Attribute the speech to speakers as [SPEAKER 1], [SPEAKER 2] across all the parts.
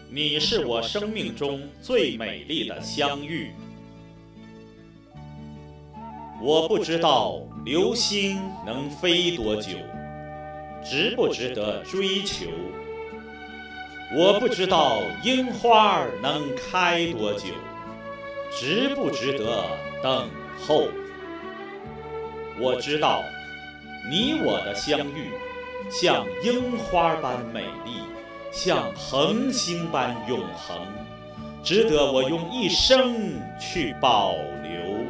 [SPEAKER 1] 你是我生命中最美丽的相遇。我不知道流星能飞多久，值不值得追求。我不知道樱花能开多久，值不值得等候。我知道你我的相遇像樱花般美丽，像恒星般永恒，值得我用一生去保留。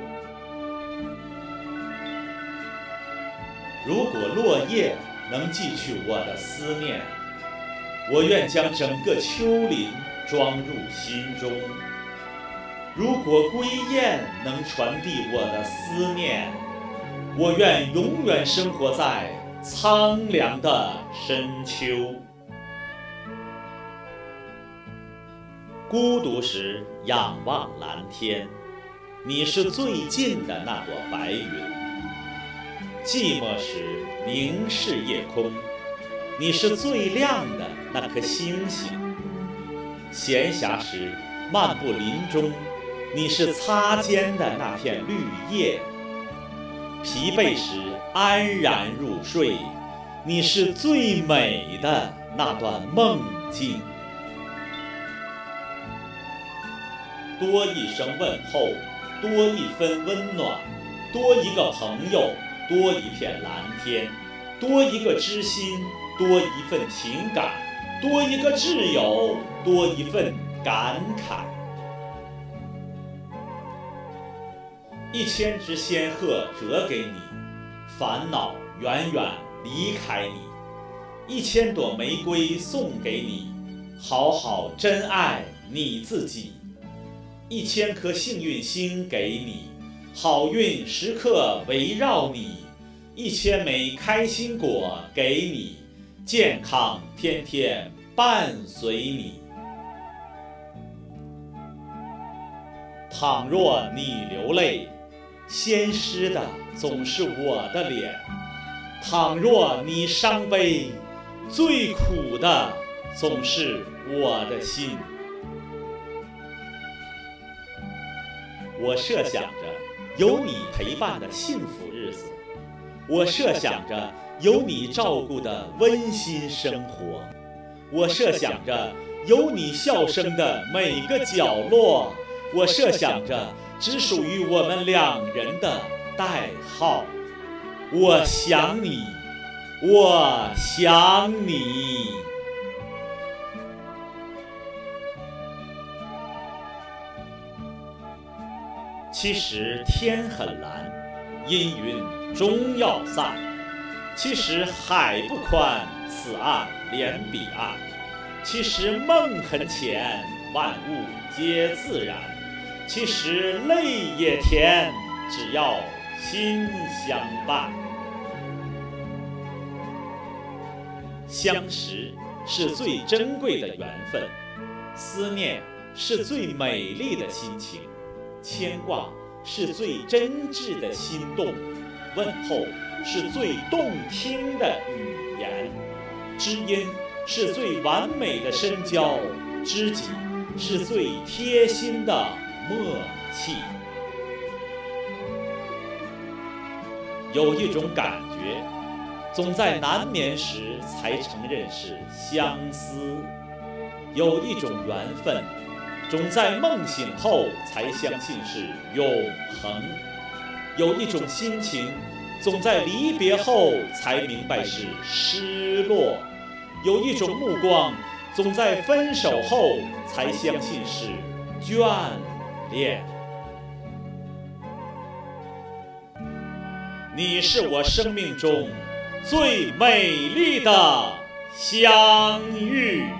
[SPEAKER 1] 如果落叶能寄去我的思念，我愿将整个丘陵装入心中。如果归雁能传递我的思念，我愿永远生活在苍凉的深秋。孤独时仰望蓝天，你是最近的那朵白云；寂寞时凝视夜空，你是最亮的那颗星星；闲暇时漫步林中，你是擦肩的那片绿叶；疲惫时安然入睡，你是最美的那段梦境。多一声问候，多一分温暖，多一个朋友，多一片蓝天，多一个知心，多一份情感，多一个挚友，多一份感慨。1000只仙鹤折给你，烦恼远远离开你；1000朵玫瑰送给你，好好珍爱你自己；1000颗幸运星给你，好运时刻围绕你；1000枚开心果给你，健康天天伴随你。倘若你流泪，先湿的总是我的脸；倘若你伤悲，最苦的总是我的心。我设想着有你陪伴的幸福日子，我设想着有你照顾的温馨生活，我设想着有你笑声的每个角落，我设想着只属于我们2人的代号。我想你，我想你。其实天很蓝，阴云终要散；其实海不宽，此岸连彼岸；其实梦很浅，万物皆自然；其实泪也甜，只要心相伴。相识是最珍贵的缘分，思念是最美丽的心情，牵挂是最真挚的心动，问候是最动听的语言，知音是最完美的深交，知己是最贴心的默契。有一种感觉，总在难眠时才承认是相思；有一种缘分，总在梦醒后才相信是永恒；有一种心情，总在离别后才明白是失落；有一种目光，总在分手后才相信是眷恋。你是我生命中最美丽的相遇。